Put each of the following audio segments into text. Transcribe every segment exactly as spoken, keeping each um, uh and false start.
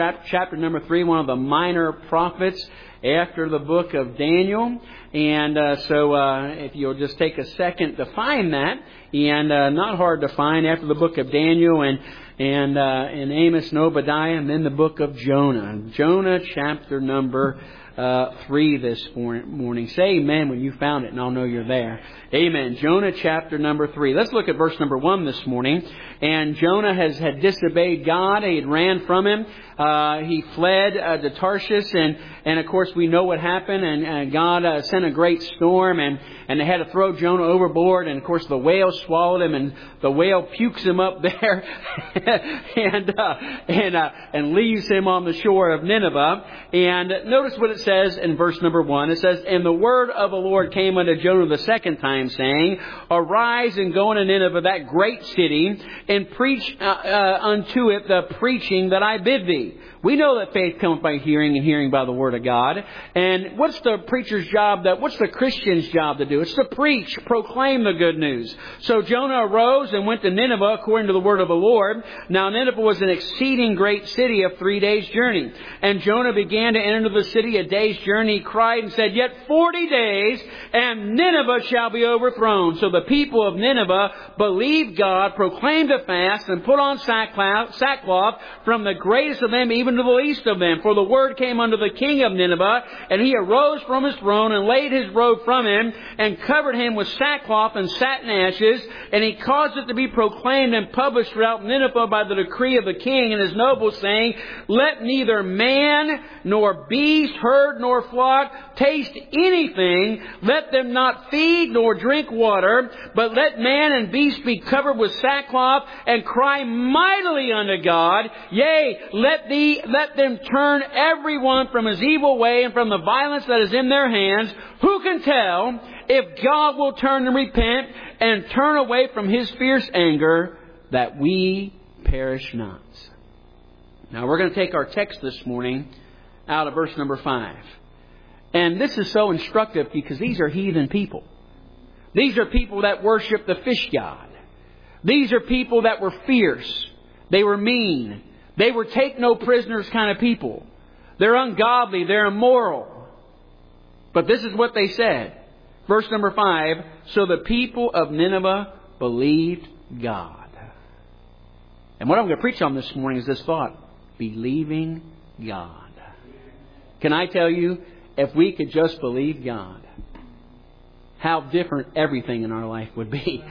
Chapter number three, one of the minor prophets after the book of Daniel. And uh, so uh, if you'll just take a second to find that, and uh, not hard to find after the book of Daniel and and uh, and Amos and Obadiah, and then the book of Jonah. Jonah chapter number uh, three this morning. Say amen when you found it, and I'll know you're there. Amen. Jonah chapter number three. Let's look at verse number one this morning. And Jonah has had disobeyed God. He had ran from Him. Uh, he fled uh, to Tarshish, and, and of course we know what happened. And, and God uh, sent a great storm, and, and they had to throw Jonah overboard. And of course the whale swallowed him, and the whale pukes him up there, and uh, and uh, and leaves him on the shore of Nineveh. And notice what it says in verse number one. It says, "And the word of the Lord came unto Jonah the second time, saying, Arise and go unto Nineveh, that great city, and preach uh, uh, unto it the preaching that I bid thee." We know that faith comes by hearing, and hearing by the Word of God. And what's the preacher's job? That what's the Christian's job to do? It's to preach, proclaim the good news. So Jonah arose and went to Nineveh according to the word of the Lord. Now Nineveh was an exceeding great city of three days' journey. And Jonah began to enter into the city a day's journey. He cried and said, Yet forty days, and Nineveh shall be overthrown. So the people of Nineveh believed God, proclaimed a fast, and put on sackcloth, sackcloth from the greatest of them even to the least of them. For the word came unto the king of Nineveh, and he arose from his throne and laid his robe from him and covered him with sackcloth and satin ashes. And he caused it to be proclaimed and published throughout Nineveh by the decree of the king and his nobles, saying, Let neither man nor beast, herd nor flock taste anything. Let them not feed nor drink water, but let man and beast be covered with sackcloth and cry mightily unto God. Yea, let thee Let them turn everyone from his evil way and from the violence that is in their hands. Who can tell if God will turn and repent and turn away from His fierce anger, that we perish not? Now we're going to take our text this morning out of verse number five. And this is so instructive because these are heathen people. These are people that worship the fish god. These are people that were fierce. They were mean. They were take no prisoners kind of people. They're ungodly. They're immoral. But this is what they said. Verse number five. So the people of Nineveh believed God. And what I'm going to preach on this morning is this thought. Believing God. Can I tell you, if we could just believe God, how different everything in our life would be.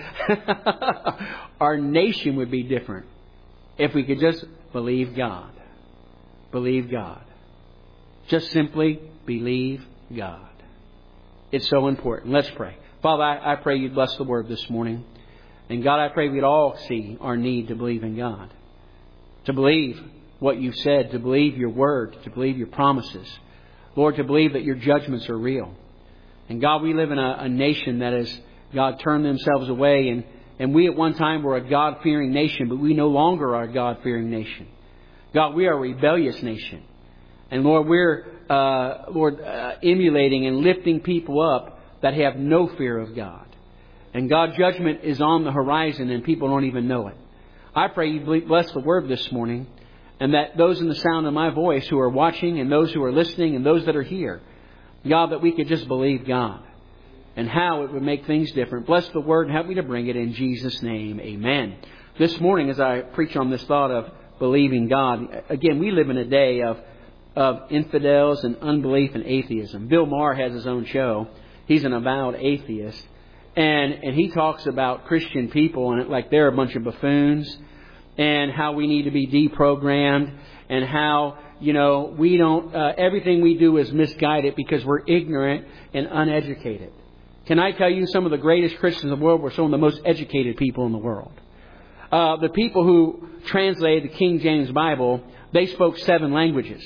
Our nation would be different if we could just believe God. Believe God. Just simply believe God. It's so important. Let's pray. Father, I, I pray You'd bless the Word this morning. And God, I pray we'd all see our need to believe in God. To believe what You've said. To believe Your Word. To believe Your promises. Lord, to believe that Your judgments are real. And God, we live in a, a nation that has, God, turned themselves away. And And we at one time were a God-fearing nation, but we no longer are a God-fearing nation. God, we are a rebellious nation. And Lord, we're, uh, Lord, uh, emulating and lifting people up that have no fear of God. And God, judgment is on the horizon and people don't even know it. I pray You bless the Word this morning, and that those in the sound of my voice who are watching and those who are listening and those that are here, God, that we could just believe God. And how it would make things different. Bless the Word and help me to bring it in Jesus' name. Amen. This morning, as I preach on this thought of believing God, again, we live in a day of, of infidels and unbelief and atheism. Bill Maher has his own show. He's an avowed atheist. And, and he talks about Christian people and like they're a bunch of buffoons. And how we need to be deprogrammed. And how, you know, we don't, uh, everything we do is misguided because we're ignorant and uneducated. Can I tell you, some of the greatest Christians in the world were some of the most educated people in the world. Uh, the people who translated the King James Bible, they spoke seven languages.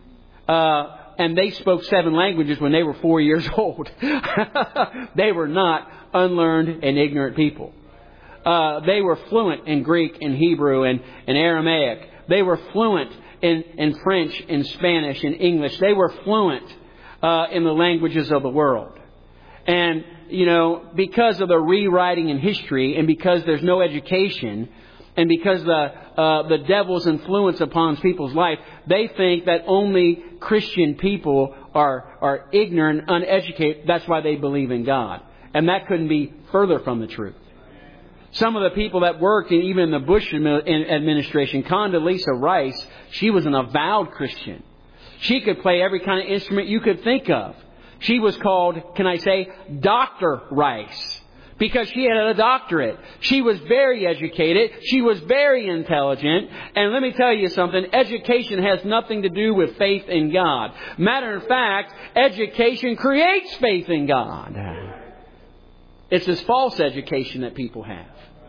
Uh, and they spoke seven languages when they were four years old. They were not unlearned and ignorant people. Uh, they were fluent in Greek and Hebrew and, and Aramaic. They were fluent in, in French and Spanish and English. They were fluent uh, in the languages of the world. And, you know, because of the rewriting in history and because there's no education and because the uh, the devil's influence upon people's life, they think that only Christian people are are ignorant, uneducated. That's why they believe in God. And that couldn't be further from the truth. Some of the people that worked in, even in the Bush administration, Condoleezza Rice, she was an avowed Christian. She could play every kind of instrument you could think of. She was called, can I say, Doctor Rice, because she had a doctorate. She was very educated. She was very intelligent. And let me tell you something, education has nothing to do with faith in God. Matter of fact, education creates faith in God. It's this false education that people have.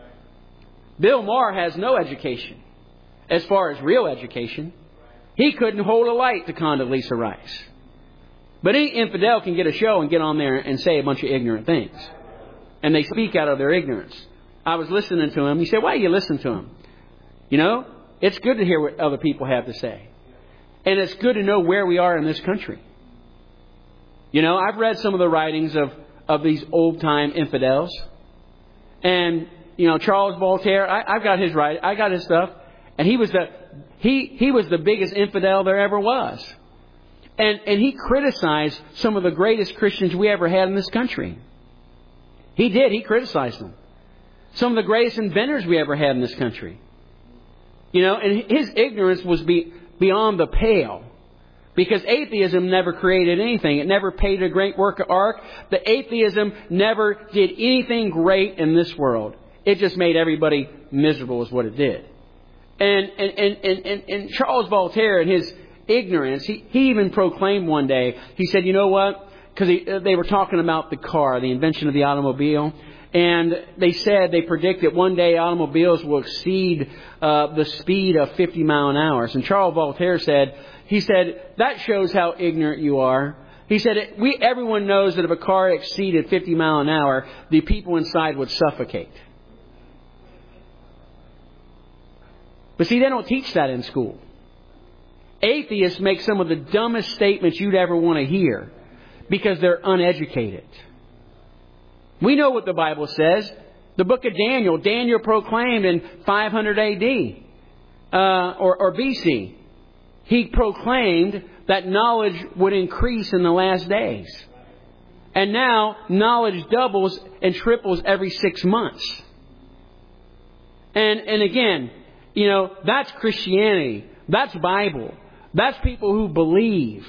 Bill Maher has no education as far as real education. He couldn't hold a light to Condoleezza Rice. But any infidel can get a show and get on there and say a bunch of ignorant things. And they speak out of their ignorance. I was listening to him. He said, why do you listen to him? You know, it's good to hear what other people have to say. And it's good to know where we are in this country. You know, I've read some of the writings of, of these old-time infidels. And, you know, Charles Voltaire, I, I've got his right, I got his stuff. And he was the he he was the biggest infidel there ever was. And and he criticized some of the greatest Christians we ever had in this country. He did. He criticized them. Some of the greatest inventors we ever had in this country. You know, and his ignorance was be, beyond the pale. Because atheism never created anything. It never paid a great work of art. The atheism never did anything great in this world. It just made everybody miserable is what it did. And and, and, and, and, and Charles Voltaire, in his ignorance, he, he even proclaimed one day, he said, you know what? Because they were talking about the car, the invention of the automobile. And they said, they predicted one day automobiles will exceed uh, the speed of fifty mile an hour. And Charles Voltaire said, he said, that shows how ignorant you are. He said, we everyone knows that if a car exceeded fifty mile an hour, the people inside would suffocate. But see, they don't teach that in school. Atheists make some of the dumbest statements you'd ever want to hear because they're uneducated. We know what the Bible says. The book of Daniel, Daniel proclaimed in five hundred A D uh, or, or B C. He proclaimed that knowledge would increase in the last days. And now knowledge doubles and triples every six months. And and again, you know, that's Christianity. That's Bible. That's people who believe.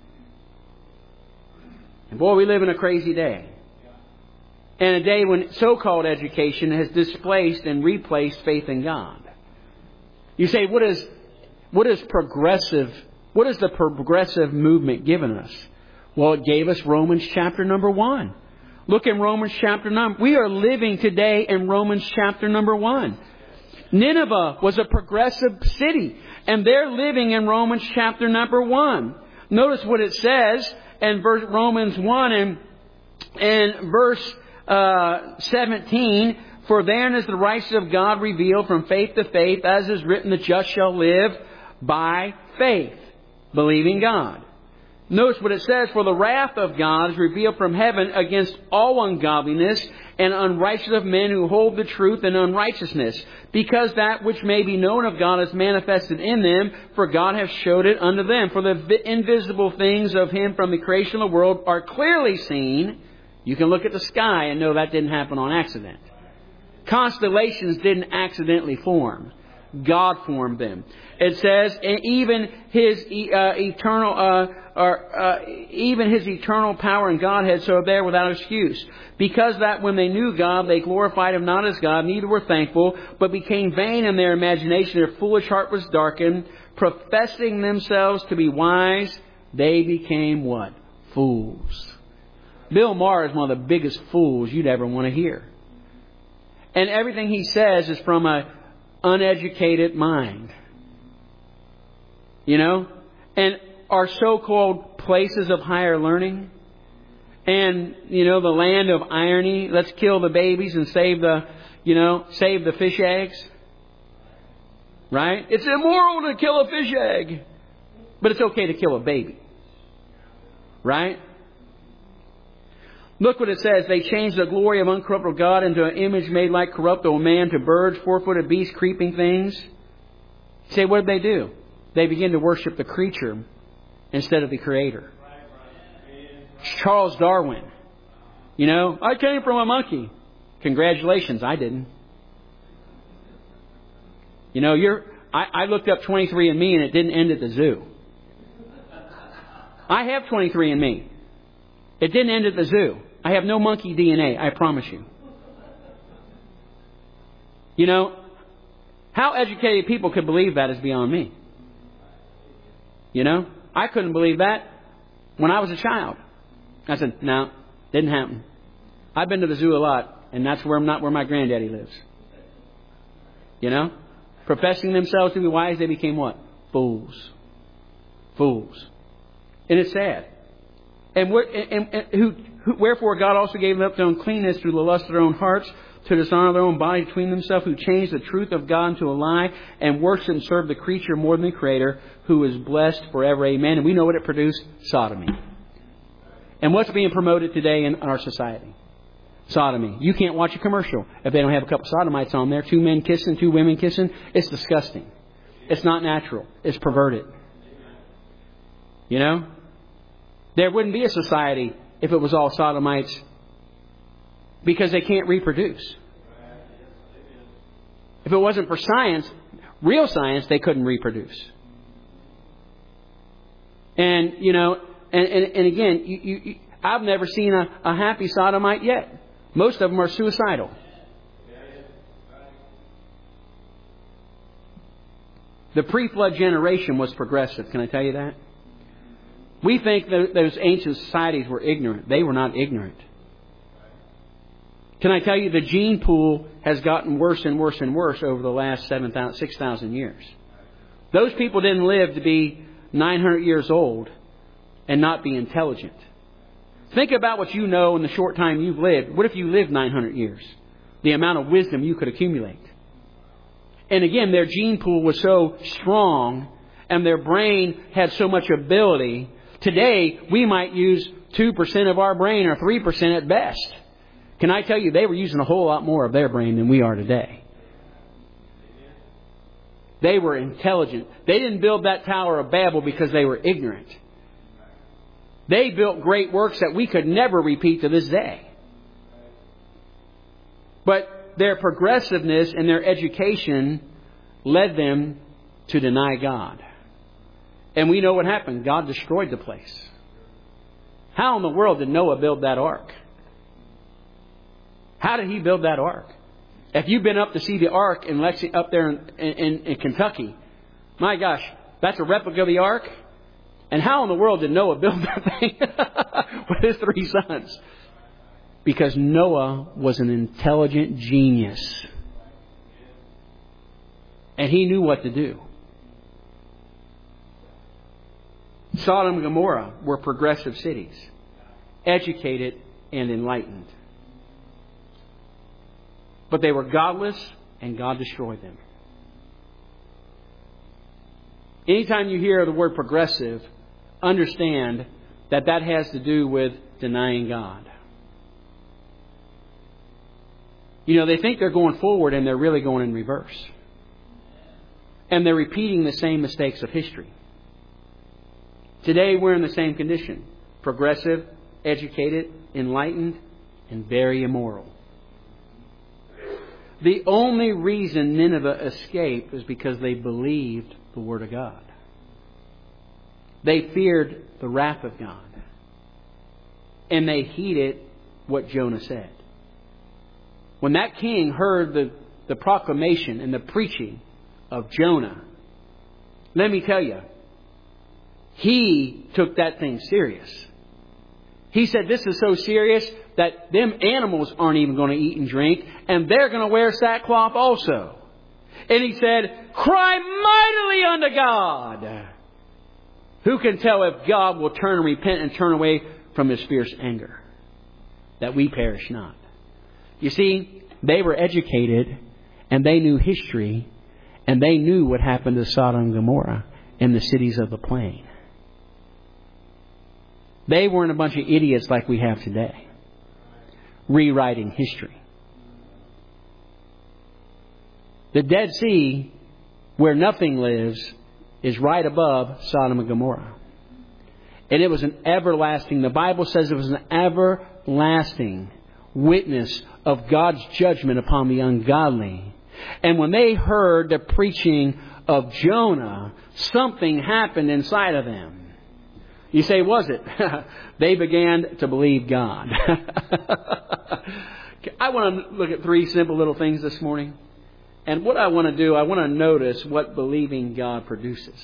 And boy, we live in a crazy day. And a day when so-called education has displaced and replaced faith in God. You say, what is what is progressive? What is the progressive movement given us? Well, it gave us Romans chapter number one. Look in Romans chapter number. We are living today in Romans chapter number one. Nineveh was a progressive city, and they're living in Romans chapter number one. Notice what it says in verse Romans one and, and verse uh, seventeen. For therein is the righteousness of God revealed from faith to faith, as is written, the just shall live by faith, believing God. Notice what it says, for the wrath of God is revealed from heaven against all ungodliness and unrighteousness of men who hold the truth in unrighteousness, because that which may be known of God is manifested in them, for God hath showed it unto them. For the invisible things of Him from the creation of the world are clearly seen. You can look at the sky and know that didn't happen on accident. Constellations didn't accidentally form. God formed them. It says, and even His uh, eternal, uh, or uh, even His eternal power and Godhead, so there without excuse. Because that when they knew God, they glorified Him not as God, neither were thankful, but became vain in their imagination. Their foolish heart was darkened. Professing themselves to be wise, they became what? Fools. Bill Maher is one of the biggest fools you'd ever want to hear. And everything he says is from a uneducated mind. You know? And our so-called places of higher learning. And, you know, the land of irony. Let's kill the babies and save the, you know, save the fish eggs. Right? It's immoral to kill a fish egg. But it's okay to kill a baby. Right? Look what it says. They changed the glory of uncorruptible God into an image made like corruptible man, to birds, four-footed beasts, creeping things. You say, what did they do? They begin to worship the creature instead of the Creator. Charles Darwin. You know, I came from a monkey. Congratulations, I didn't. You know, you're. I, I looked up twenty-three and me and it didn't end at the zoo. I have twenty-three and me. It didn't end at the zoo. I have no monkey D N A, I promise you. You know, how educated people could believe that is beyond me. You know, I couldn't believe that when I was a child. I said, no, didn't happen. I've been to the zoo a lot, and that's where I'm not where my granddaddy lives. You know, professing themselves to be wise, they became what? Fools. Fools. And it's sad. And, and, and who, who, wherefore God also gave them up to uncleanness through the lust of their own hearts, to dishonor their own body between themselves, who changed the truth of God into a lie, and worship and serve the creature more than the Creator, who is blessed forever. Amen. And we know what it produced: sodomy. And what's being promoted today in our society? Sodomy. You can't watch a commercial if they don't have a couple sodomites on there. Two men kissing, two women kissing. It's disgusting. It's not natural. It's perverted. You know? There wouldn't be a society if it was all sodomites, because they can't reproduce. If it wasn't for science, real science, they couldn't reproduce. And, you know, and, and, and again, you, you, you, I've never seen a, a happy sodomite yet. Most of them are suicidal. The pre-flood generation was progressive. Can I tell you that? We think that those ancient societies were ignorant. They were not ignorant. Can I tell you, the gene pool has gotten worse and worse and worse over the last seven thousand, six thousand years. Those people didn't live to be nine hundred years old and not be intelligent. Think about what you know in the short time you've lived. What if you lived nine hundred years? The amount of wisdom you could accumulate. And again, their gene pool was so strong and their brain had so much ability. Today, we might use two percent of our brain or three percent at best. Can I tell you, they were using a whole lot more of their brain than we are today. They were intelligent. They didn't build that Tower of Babel because they were ignorant. They built great works that we could never repeat to this day. But their progressiveness and their education led them to deny God. And we know what happened. God destroyed the place. How in the world did Noah build that ark? How did he build that ark? If you've been up to see the ark in Lexi, up there in, in, in Kentucky, my gosh, that's a replica of the ark. And how in the world did Noah build that thing with his three sons? Because Noah was an intelligent genius. And he knew what to do. Sodom and Gomorrah were progressive cities, educated and enlightened. But they were godless, and God destroyed them. Anytime you hear the word progressive, understand that that has to do with denying God. You know, they think they're going forward and they're really going in reverse. And they're repeating the same mistakes of history. Today we're in the same condition. Progressive, educated, enlightened, and very immoral. The only reason Nineveh escaped is because they believed the Word of God. They feared the wrath of God. And they heeded what Jonah said. When that king heard the, the proclamation and the preaching of Jonah, let me tell you, he took that thing serious. He said, this is so serious that them animals aren't even going to eat and drink, and they're going to wear sackcloth also. And he said, cry mightily unto God. Who can tell if God will turn and repent and turn away from His fierce anger, that we perish not? You see, they were educated, and they knew history, and they knew what happened to Sodom and Gomorrah and the cities of the plain. They weren't a bunch of idiots like we have today. rewriting history. The Dead Sea, where nothing lives, is right above Sodom and Gomorrah. And it was an everlasting, the Bible says it was an everlasting witness of God's judgment upon the ungodly. And when they heard the preaching of Jonah, something happened inside of them. You say, was it? They began to believe God. I want to look at three simple little things this morning. And what I want to do, I want to notice what believing God produces.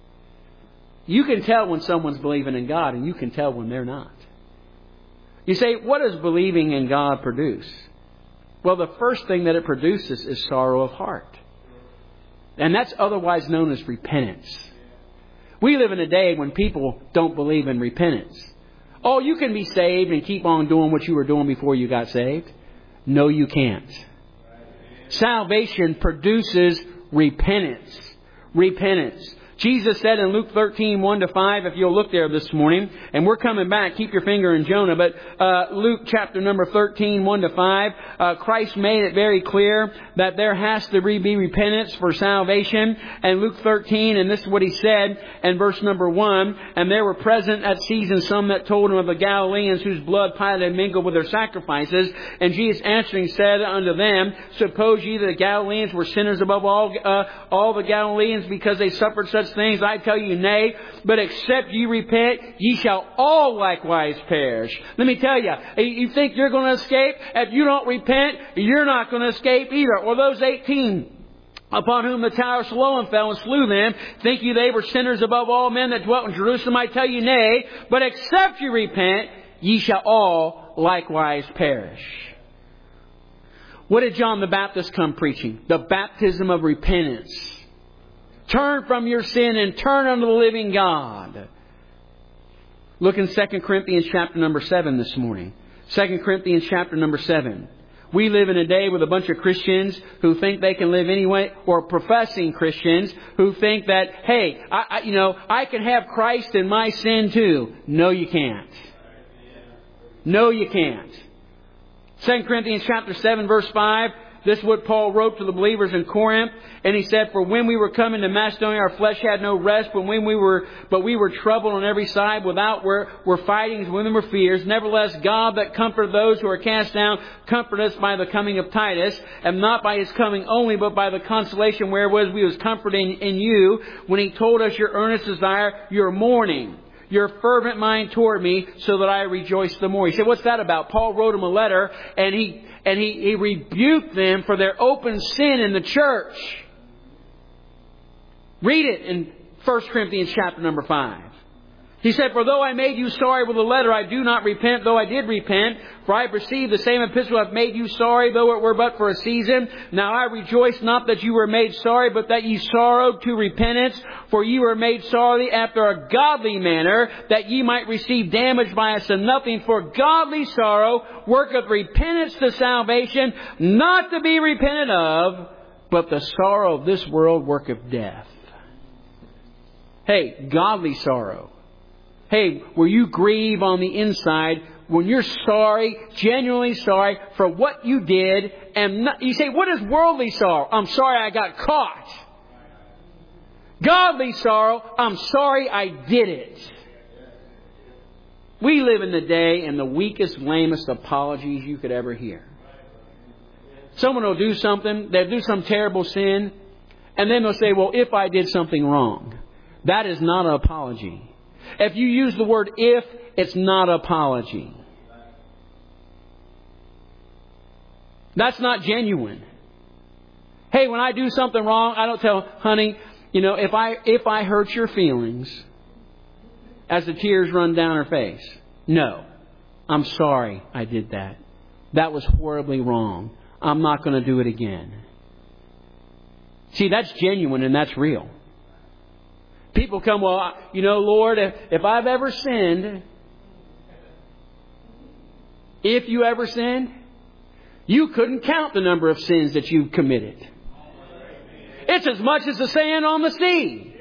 You can tell when someone's believing in God, and you can tell when they're not. You say, what does believing in God produce? Well, the first thing that it produces is sorrow of heart. And that's otherwise known as repentance. We live in a day when people don't believe in repentance. Oh, you can be saved and keep on doing what you were doing before you got saved. No, you can't. Salvation produces repentance. Repentance. Jesus said in Luke thirteen, one to five, if you'll look there this morning, and we're coming back, keep your finger in Jonah, but uh, Luke chapter number thirteen, one to five, uh, Christ made it very clear that there has to be repentance for salvation. And Luke thirteen, and this is what he said in verse number one, and there were present at season some that told him of the Galileans whose blood Pilate had mingled with their sacrifices. And Jesus answering said unto them, suppose ye that the Galileans were sinners above all uh, all the Galileans because they suffered such things? I tell you, nay, but except ye repent, ye shall all likewise perish. Let me tell you, you think you're going to escape? If you don't repent, you're not going to escape either. Or those eighteen upon whom the tower of Siloam fell and slew them, think you they were sinners above all men that dwelt in Jerusalem? I tell you, nay, but except ye repent, ye shall all likewise perish. What did John the Baptist come preaching? The baptism of repentance. Turn from your sin and turn unto the living God. Look in Second Corinthians chapter number seven this morning. Second Corinthians chapter number seven. We live in a day with a bunch of Christians who think they can live anyway, or professing Christians who think that, hey, I, I, you know, I can have Christ in my sin too. No, you can't. No, you can't. Second Corinthians chapter seven, verse five. This is what Paul wrote to the believers in Corinth. And he said, for when we were coming to Macedonia, our flesh had no rest, but when we were, but we were troubled on every side. Without were, were fightings, when there were fears. Nevertheless, God that comforted those who are cast down, comfort us by the coming of Titus, and not by his coming only, but by the consolation wherewith we was comforting in you, when he told us your earnest desire, your mourning, your fervent mind toward me, so that I rejoice the more. He said, what's that about? Paul wrote him a letter, and he and he, he rebuked them for their open sin in the church. Read it in First Corinthians chapter number five. He said, for though I made you sorry with a letter, I do not repent, though I did repent. For I perceive the same epistle hath made you sorry, though it were but for a season. Now I rejoice not that you were made sorry, but that ye sorrowed to repentance. For ye were made sorry after a godly manner, that ye might receive damage by us and nothing. For godly sorrow worketh repentance to salvation, not to be repented of, but the sorrow of this world worketh death. Hey, godly sorrow. Hey, where you grieve on the inside, when you're sorry, genuinely sorry for what you did, and not, you say, what is worldly sorrow? I'm sorry I got caught. Godly sorrow, I'm sorry I did it. We live in the day in the weakest, lamest apologies you could ever hear. Someone will do something, they'll do some terrible sin, and then they'll say, well, if I did something wrong. That is not an apology. If you use the word if, it's not an apology. That's not genuine. Hey, when I do something wrong, I don't tell, honey, you know, if I if I hurt your feelings, as the tears run down her face. No, I'm sorry I did that. That was horribly wrong. I'm not going to do it again. See, that's genuine and that's real. People come, well, you know, Lord, if, if I've ever sinned, if you ever sinned, you couldn't count the number of sins that you've committed. It's as much as the sand on the sea.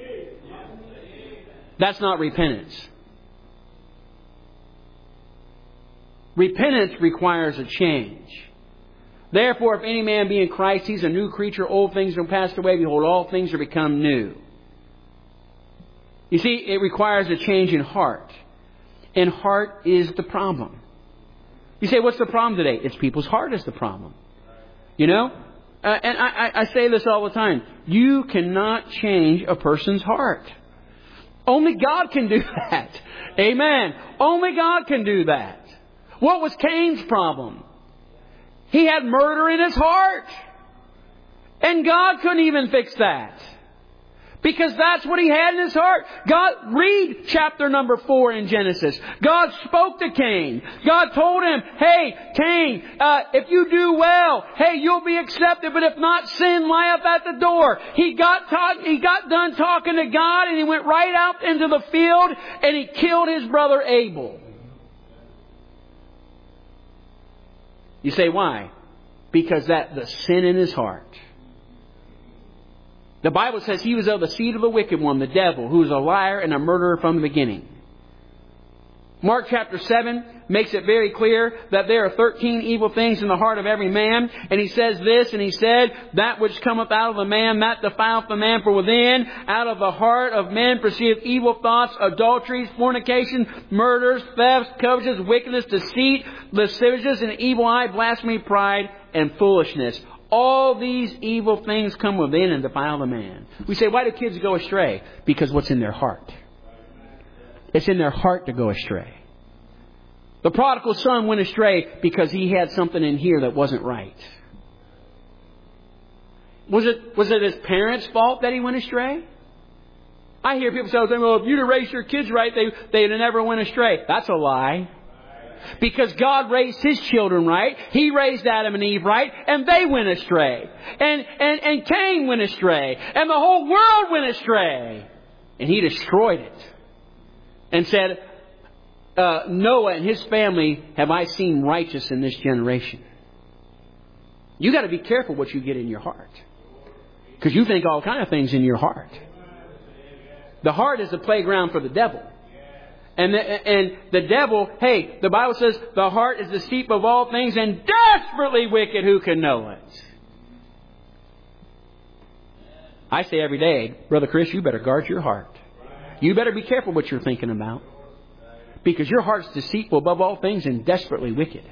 That's not repentance. Repentance requires a change. Therefore, if any man be in Christ, he's a new creature. Old things are passed away. Behold, all things are become new. You see, it requires a change in heart. And heart is the problem. You say, what's the problem today? It's people's heart is the problem. You know? Uh, and I, I say this all the time. You cannot change a person's heart. Only God can do that. Amen. Only God can do that. What was Cain's problem? He had murder in his heart. And God couldn't even fix that. Because that's what he had in his heart. God, read chapter number four in Genesis. God spoke to Cain. God told him, hey, Cain, uh, if you do well, hey, you'll be accepted. But if not, sin lieth at the door. He got talk, he got done talking to God, and he went right out into the field and he killed his brother Abel. You say, why? Because that the sin in his heart. The Bible says he was of the seed of the wicked one, the devil, who is a liar and a murderer from the beginning. Mark chapter seven makes it very clear that there are thirteen evil things in the heart of every man. And he says this, and he said, that which cometh out of the man, that defileth the man. For within, out of the heart of men proceedeth evil thoughts, adulteries, fornication, murders, thefts, covetousness, wickedness, deceit, lasciviousness, and evil eye, blasphemy, pride, and foolishness. All these evil things come within and defile the man. We say, why do kids go astray? Because what's in their heart. It's in their heart to go astray. The prodigal son went astray because he had something in here that wasn't right. Was it, was it his parents' fault that he went astray? I hear people say, well, if you'd have raised your kids right, they, they'd have never went astray. That's a lie. Because God raised His children right. He raised Adam and Eve right. And they went astray. And, and, and Cain went astray. And the whole world went astray. And He destroyed it. And said, uh, Noah and his family have I seen righteous in this generation. You got to be careful what you get in your heart. Because you think all kind of things in your heart. The heart is the playground for the devil. And the, and the devil, hey, the Bible says the heart is deceitful of all things and desperately wicked. Who can know it? I say every day, Brother Chris, you better guard your heart. You better be careful what you're thinking about. Because your heart's deceitful above all things and desperately wicked.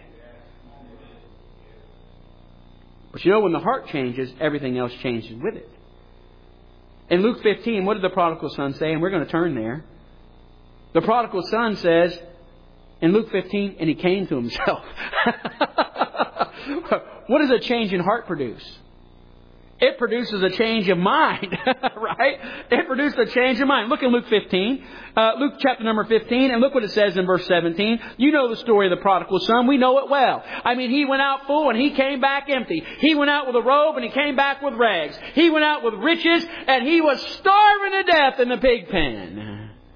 But you know, when the heart changes, everything else changes with it. In Luke fifteen, what did the prodigal son say? And we're going to turn there. The prodigal son says in Luke fifteen, and he came to himself. What does a change in heart produce? It produces a change of mind, right? It produces a change of mind. Look in Luke fifteen, uh, Luke chapter number fifteen, and look what it says in verse seventeen. You know the story of the prodigal son. We know it well. I mean, he went out full and he came back empty. He went out with a robe and he came back with rags. He went out with riches and he was starving to death in the pig pen.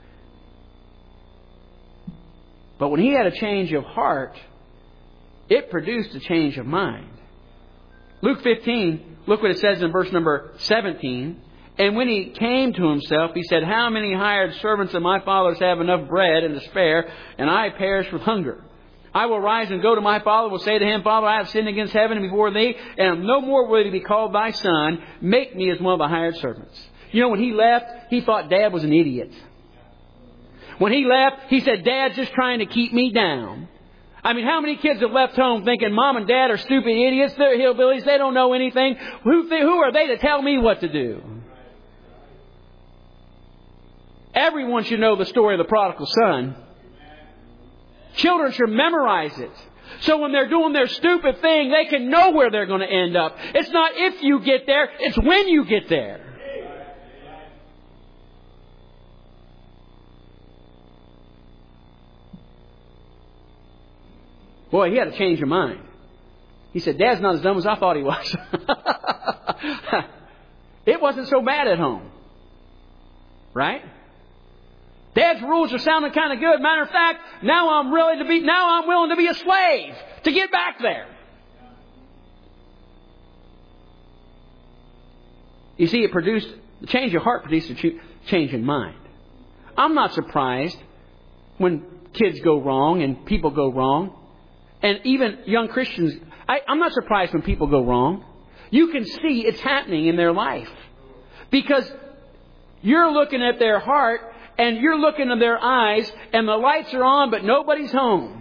But when he had a change of heart, it produced a change of mind. Luke fifteen, look what it says in verse number seventeen. And when he came to himself, he said, how many hired servants of my father's have enough bread and to spare, and I perish with hunger? I will rise and go to my father, will say to him, Father, I have sinned against heaven and before thee, and am no more worthy to be called thy son. Make me as one of the hired servants. You know, when he left, he thought Dad was an idiot. When he left, he said, Dad's just trying to keep me down. I mean, how many kids have left home thinking Mom and Dad are stupid idiots? They're hillbillies. They don't know anything. Who, th- who are they to tell me what to do? Everyone should know the story of the prodigal son. Children should memorize it. So when they're doing their stupid thing, they can know where they're going to end up. It's not if you get there, it's when you get there. Boy, he had a change of mind. He said, Dad's not as dumb as I thought he was. It wasn't so bad at home. Right? Dad's rules are sounding kind of good. Matter of fact, now I'm really to be, now I'm willing to be a slave to get back there. You see, it produced, the change of heart produced a change in mind. I'm not surprised when kids go wrong and people go wrong. And even young Christians, I, I'm not surprised when people go wrong. You can see it's happening in their life. Because you're looking at their heart and you're looking at their eyes and the lights are on but nobody's home.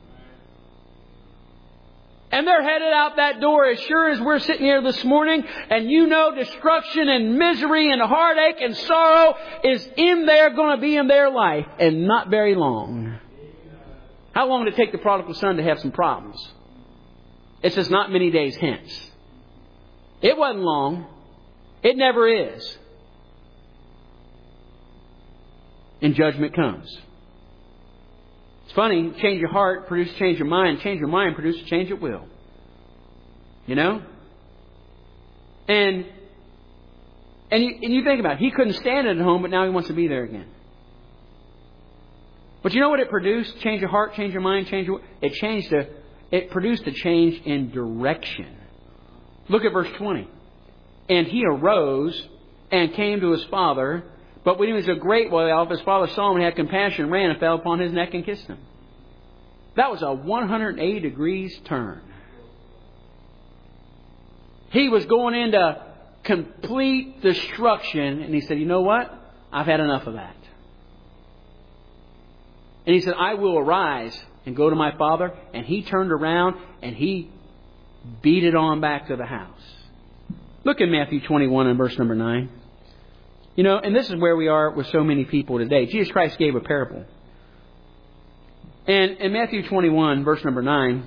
And they're headed out that door as sure as we're sitting here this morning. And you know destruction and misery and heartache and sorrow is in there, going to be in their life. And not very long. How long did it take the prodigal son to have some problems? It says not many days hence. It wasn't long. It never is. And judgment comes. It's funny, change your heart, produce change your mind. Change your mind, produce a change at will. You know? And and you, and you think about it. He couldn't stand it at home, but now he wants to be there again. But you know what it produced? Change your heart, change your mind, change your... It changed a... It produced a change in direction. Look at verse twenty. And he arose and came to his father... But when he was a great way off, his father saw him and had compassion, ran and fell upon his neck and kissed him. That was a one hundred eighty degrees turn. He was going into complete destruction. And he said, you know what? I've had enough of that. And he said, I will arise and go to my father. And he turned around and he beat it on back to the house. Look at Matthew twenty-one and verse number nine. You know, and this is where we are with so many people today. Jesus Christ gave a parable. And in Matthew twenty-one, verse number nine,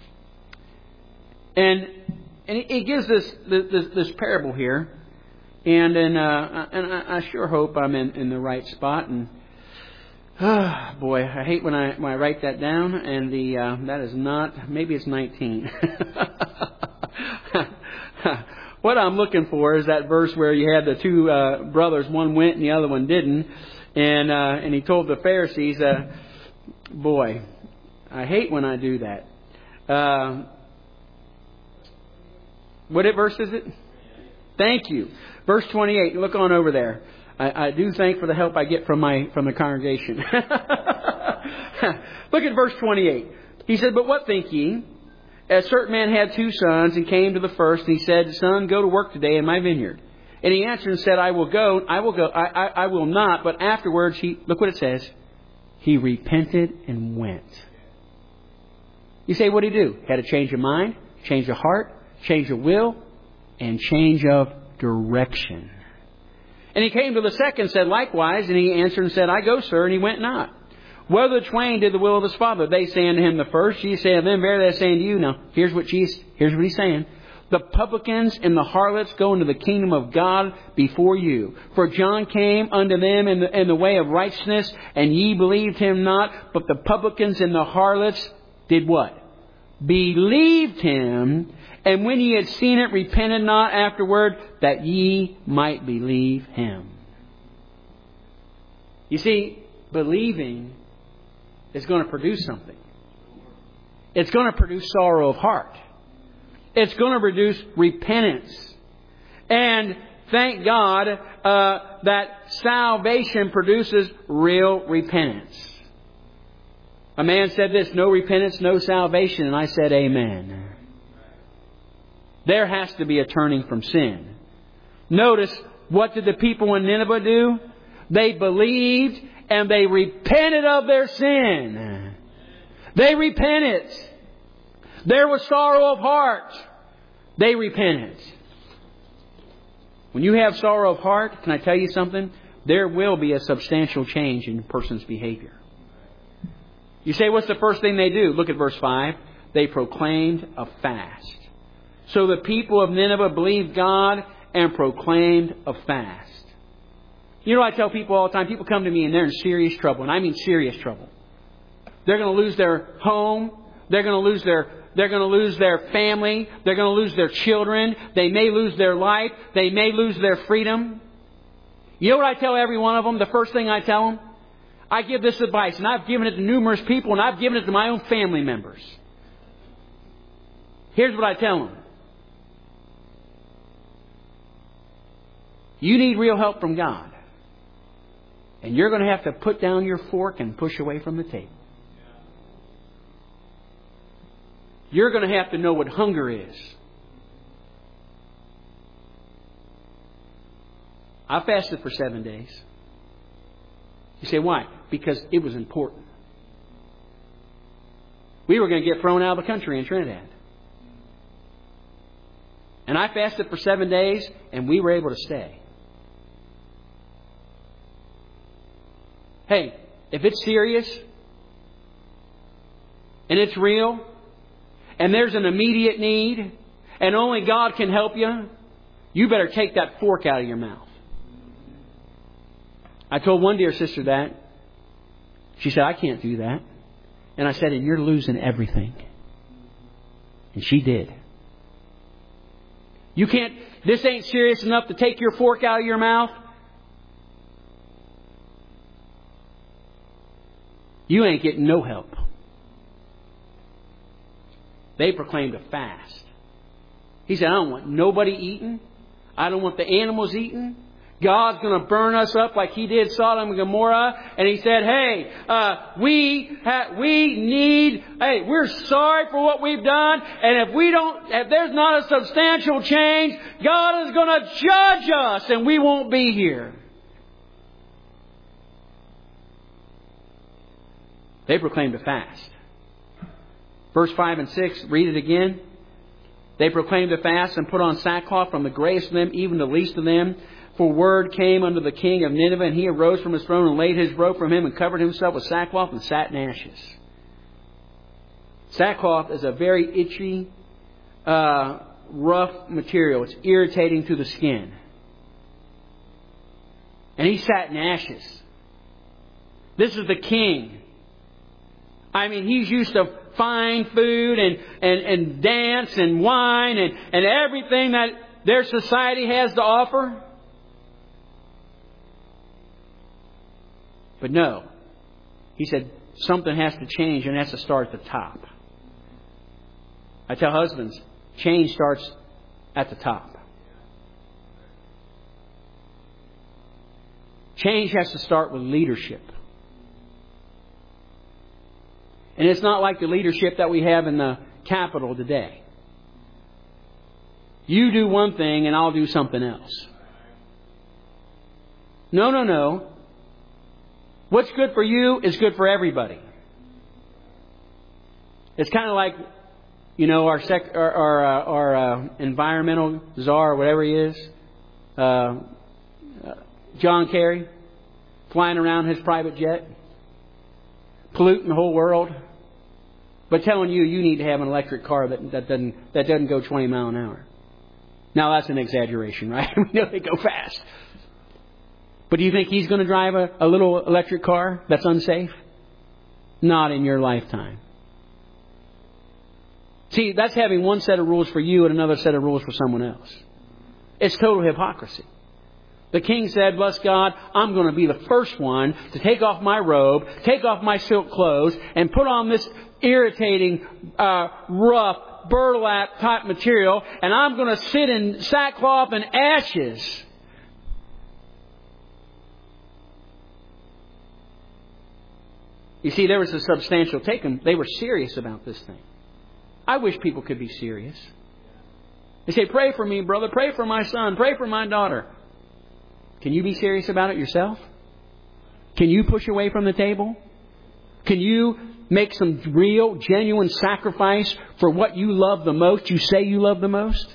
and and he gives this this, this parable here. And and, uh, and I, I sure hope I'm in, in the right spot. And oh, boy, I hate when I when I write that down. And the uh, that is not, maybe it's nineteen. What I'm looking for is that verse where you had the two uh, brothers, one went and the other one didn't, and uh, and he told the Pharisees, uh, "Boy, I hate when I do that." Uh, what verse is it? Thank you, verse twenty-eight. Look on over there. I, I do thank for the help I get from my from the congregation. Look at verse twenty-eight. He said, "But what think ye? A certain man had two sons, and came to the first, and he said, Son, go to work today in my vineyard. And he answered and said, I will go, I will go, I, I, I will not. But afterwards, he, look what it says, he repented and went." You say, what did he do? Had a change of mind, change of heart, change of will, and change of direction. And he came to the second and said likewise, and he answered and said, I go, sir, and he went not. Whether the twain did the will of his father, they say unto him the first. Jesus said unto them, verily I say unto you. Now, here's what Jesus, here's what he's saying. The publicans and the harlots go into the kingdom of God before you. For John came unto them in the, in the way of righteousness, and ye believed him not. But the publicans and the harlots did what? Believed him. And when ye had seen it, repented not afterward, that ye might believe him. You see, believing is going to produce something. It's going to produce sorrow of heart. It's going to produce repentance. And thank God uh, that salvation produces real repentance. A man said this, no repentance, no salvation. And I said, amen. There has to be a turning from sin. Notice, what did the people in Nineveh do? They believed and they repented of their sin. They repented. There was sorrow of heart. They repented. When you have sorrow of heart, can I tell you something? There will be a substantial change in a person's behavior. You say, what's the first thing they do? Look at verse five. They proclaimed a fast. So the people of Nineveh believed God and proclaimed a fast. You know, I tell people all the time, people come to me and they're in serious trouble. And I mean serious trouble. They're going to lose their home. They're going to lose their, they're going to lose their family. They're going to lose their children. They may lose their life. They may lose their freedom. You know what I tell every one of them? The first thing I tell them? I give this advice, and I've given it to numerous people, and I've given it to my own family members. Here's what I tell them. You need real help from God. And you're going to have to put down your fork and push away from the table. you're going to have to know what hunger is. I fasted for seven days. You say, why? Because it was important. We were going to get thrown out of the country in Trinidad. And I fasted for seven days, and we were able to stay. Hey, if it's serious, and it's real, and there's an immediate need, and only God can help you, you better take that fork out of your mouth. I told one dear sister that. She said, I can't do that. And I said, and you're losing everything. And she did. You can't, this ain't serious enough to take your fork out of your mouth. You ain't getting no help. They proclaimed a fast. He said, I don't want nobody eating. I don't want the animals eating. God's going to burn us up like He did Sodom and Gomorrah. And He said, hey, uh, we ha- we need, hey, we're sorry for what we've done. And if we don't, if there's not a substantial change, God is going to judge us and we won't be here. They proclaimed a fast. Verse five and six, read it again. They proclaimed a fast and put on sackcloth from the greatest of them, even the least of them. For word came unto the king of Nineveh, and he arose from his throne and laid his robe from him and covered himself with sackcloth and sat in ashes. Sackcloth is a very itchy, uh, rough material. It's irritating to the skin. And he sat in ashes. This is the king. I mean, he's used to fine food and, and, and dance and wine and, and everything that their society has to offer. But no. He said something has to change and it has to start at the top. I tell husbands, change starts at the top. Change has to start with leadership. And it's not like the leadership that we have in the Capitol today. You do one thing and I'll do something else. No, no, no. What's good for you is good for everybody. It's kind of like, you know, our sec- our, our, uh, our uh, environmental czar, or whatever he is, uh, uh, John Kerry, flying around his private jet, polluting the whole world, but telling you you need to have an electric car that, that doesn't that doesn't go twenty miles an hour. Now that's an exaggeration, right? We know they go fast. But do you think he's going to drive a, a little electric car that's unsafe? Not in your lifetime. See, that's having one set of rules for you and another set of rules for someone else. It's total hypocrisy. The king said, bless God, I'm going to be the first one to take off my robe, take off my silk clothes, and put on this irritating, uh, rough, burlap type material, and I'm going to sit in sackcloth and ashes. You see, there was a substantial taken. They were serious about this thing. I wish people could be serious. They say, pray for me, brother. Pray for my son. Pray for my daughter. Can you be serious about it yourself? Can you push away from the table? Can you make some real, genuine sacrifice for what you love the most, you say you love the most?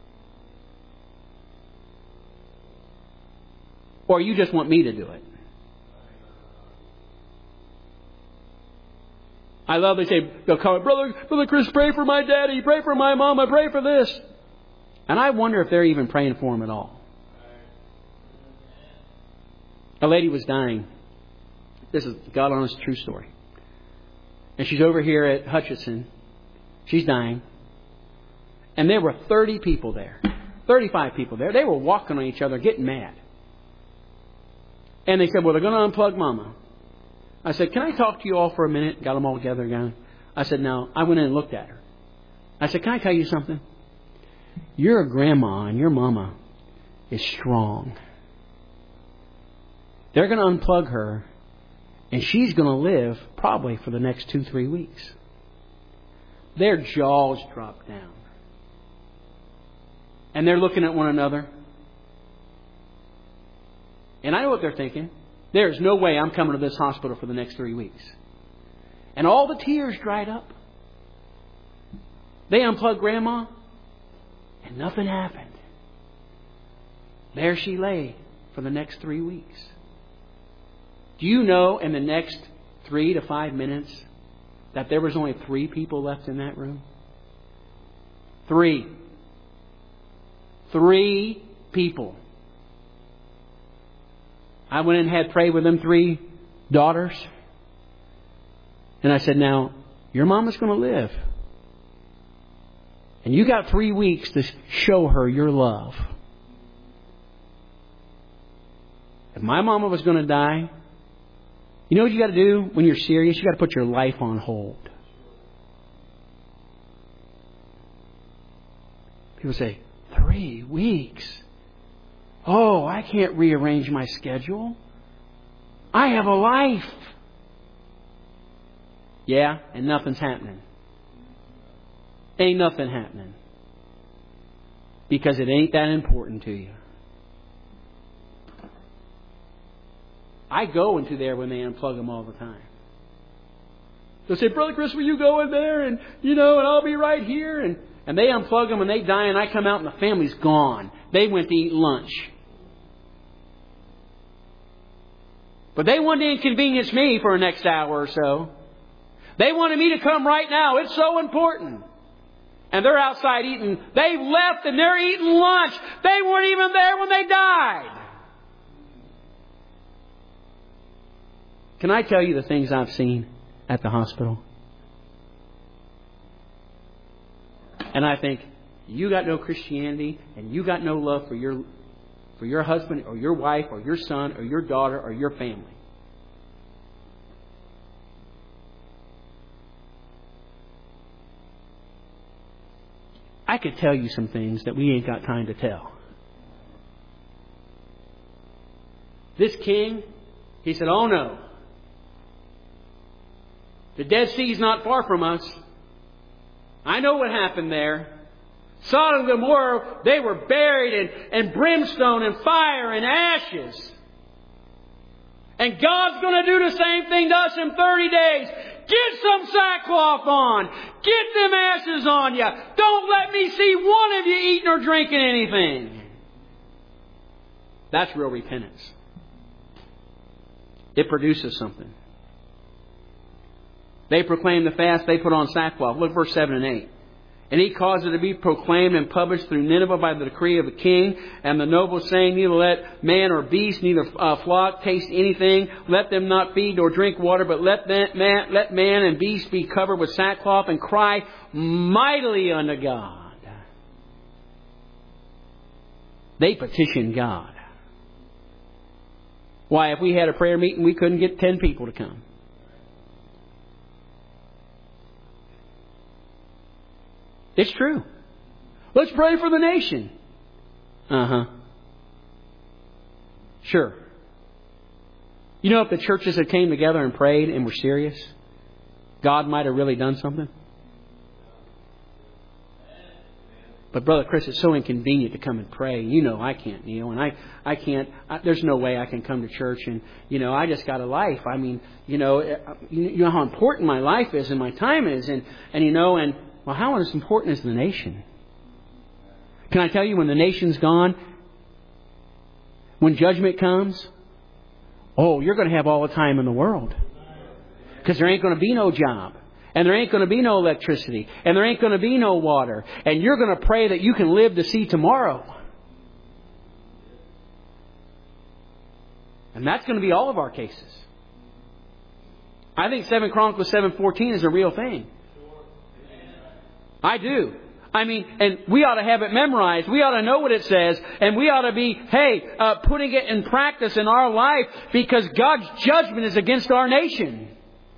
Or you just want me to do it? I love, they say, they'll call it, Brother, Brother Chris, pray for my daddy, pray for my mama, pray for this. And I wonder if they're even praying for him at all. A lady was dying. This is God honest true story. And she's over here at Hutchinson. She's dying. And there were thirty people there. thirty-five people there. They were walking on each other, getting mad. And they said, well, they're going to unplug Mama. I said, can I talk to you all for a minute? Got them all together again. I said, no. I went in and looked at her. I said, can I tell you something? You're a grandma and your mama is strong. They're going to unplug her and she's going to live probably for the next two, three weeks. their jaws drop down. And they're looking at one another. And I know what they're thinking. There's no way I'm coming to this hospital for the next three weeks. And all the tears dried up. They unplugged Grandma, and nothing happened. There she lay for the next three weeks. Do you know in the next three to five minutes that there was only three people left in that room? Three. Three people. I went and had prayed with them three daughters. And I said, now, your mama's going to live. And you got three weeks to show her your love. If my mama was going to die, you know what you got to do when you're serious? You got to put your life on hold. People say, three weeks? Oh, I can't rearrange my schedule. I have a life. Yeah, and nothing's happening. Ain't nothing happening. Because it ain't that important to you. I go into there when they unplug them all the time. They'll say, Brother Chris, will you go in there? And, you know, and I'll be right here. And, and they unplug them and they die and I come out and the family's gone. They went to eat lunch. But they wanted to inconvenience me for the next hour or so. They wanted me to come right now. It's so important. And they're outside eating. They left and they're eating lunch. They weren't even there when they died. Can I tell you the things I've seen at the hospital? And I think, you got no Christianity and you got no love for your for your husband or your wife or your son or your daughter or your family. I could tell you some things that we ain't got time to tell. This king, he said, oh no. The Dead Sea is not far from us. I know what happened there. Sodom and Gomorrah, they were buried in, in brimstone and fire and ashes. And God's going to do the same thing to us in thirty days. Get some sackcloth on. Get them ashes on you. Don't let me see one of you eating or drinking anything. That's real repentance. It produces something. They proclaim the fast. They put on sackcloth. Look verse seven and eight. And he caused it to be proclaimed and published through Nineveh by the decree of the king and the nobles, saying, neither let man or beast, neither uh, flock taste anything. Let them not feed nor drink water, but let man, let man and beast be covered with sackcloth and cry mightily unto God. They petitioned God. Why, if we had a prayer meeting, we couldn't get ten people to come. It's true. Let's pray for the nation. Uh-huh. Sure. You know, if the churches had came together and prayed and were serious, God might have really done something. But Brother Chris, it's so inconvenient to come and pray. You know I can't kneel, and I, I can't, I, there's no way I can come to church, and, you know, I just got a life. I mean, you know, you know how important my life is and my time is, and, and you know, and well, how is important is the nation? Can I tell you, when the nation's gone, when judgment comes, oh, you're going to have all the time in the world. Because there ain't going to be no job. And there ain't going to be no electricity. And there ain't going to be no water. And you're going to pray that you can live to see tomorrow. And that's going to be all of our cases. I think Second Chronicles seven fourteen is a real thing. I do. I mean, and we ought to have it memorized. We ought to know what it says. And we ought to be, hey, uh, putting it in practice in our life, because God's judgment is against our nation.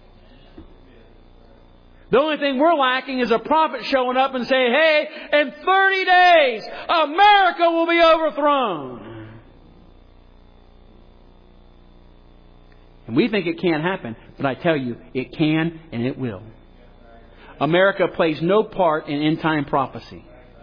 The only thing we're lacking is a prophet showing up and saying, hey, in thirty days, America will be overthrown. And we think it can't happen. But I tell you, it can and it will. America plays no part in end-time prophecy.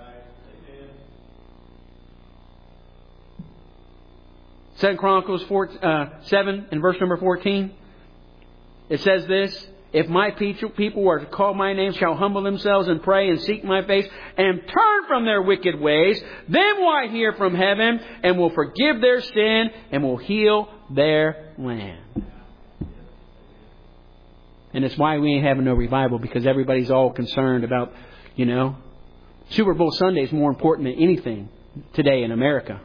Second Chronicles four, uh, seven and verse number fourteen. It says this: if my people who are to call my name shall humble themselves and pray and seek my face and turn from their wicked ways, then will I hear from heaven and will forgive their sin and will heal their land. And it's why we ain't having no revival, because everybody's all concerned about, you know, Super Bowl Sunday is more important than anything today in America.